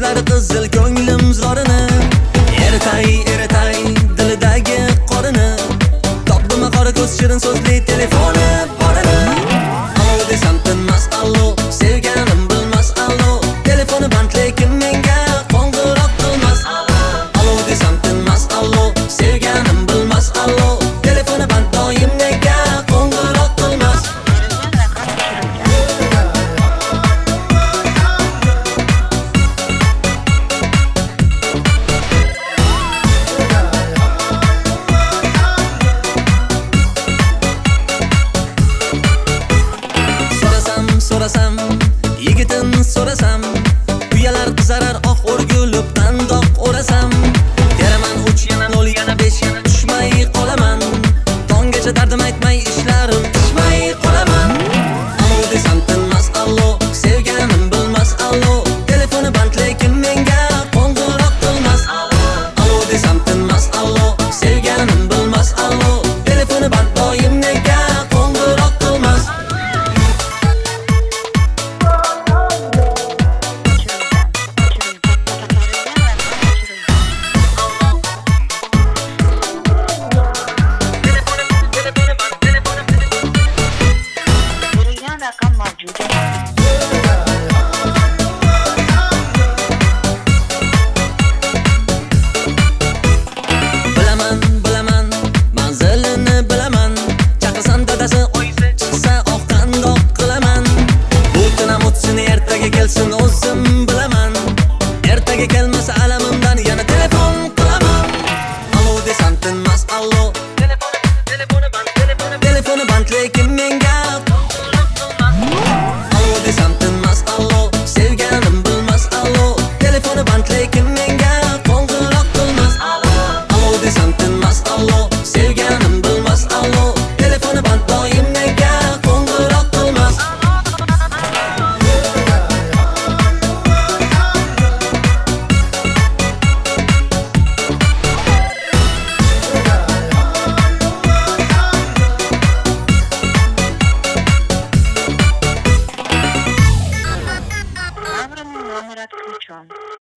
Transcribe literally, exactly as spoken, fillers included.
qilar qizil ko'nglim zorini. Eritay, eritay dilidagi qorini. Topdim qora ko'z shirin so'zli telefoni borini. Allo desam tinmas allo, sevganim bilmas allo. Telefoni band lekin menga qo'ng'iroq qilmas. Allo desam tinmas allo, sevganim bilmas allo. Telefoni band doim menga qo'ng'iroq qilmas. So'rasam, yigitin so'rasam, uyalar qizarar oq o'rgulib qandoq o'rasam. Teraman uch yana nol yana besh yana tushmay qolaman. Tonggacha dardim aytmay ishlarim tushmay qolaman. Allo desam tinmas allo, sevganim bilmas allo. Telefoni band lekin menga qo'ng'iroq qilmas. Allo desam tinmas allo, sevganim bilmas allo. Telefoni band doim menga qo'ng'iroq qilmas. रकम मौजूद है। Bilaman, bilaman, manzilini bilaman. Chaqirsam dadasi oyisi chiqsa oq qandoq qilaman. Bu tunam o'tsin, ertaga kelsin o'zim bilaman. Ertaga kelmasa alamimdan yana telefon qilaman. Allo desam tinmas allo, telefoni telefoni band telefoni telefoni band lekin menga qo'ng'iroq qilmas. Allo desam tinmas allo, sevganim bilmas allo. Telefoni band lekin menga qo'ng'iroq qilmas. Allo desam tinmas allo, sevganim bilmas allo. Telefoni band doim menga qo'ng'iroq qilmas. Номер отключен.